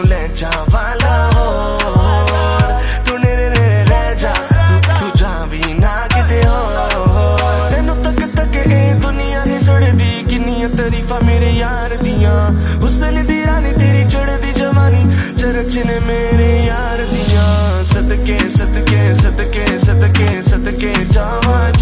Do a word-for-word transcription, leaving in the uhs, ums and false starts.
ले जावा लाहौर, तू नेरे नेरे रह जा, तू तू जा भी ना किते होर। तेनू तक तक ए दुनिया ही सड़दी, किन्नियां तारीफां मेरे यार दियां, हुस्न दी रानी तेरी चढ़दी जवानी, चरच ने मेरे यार दियां। सदके सदके सदके सदके सदके जावा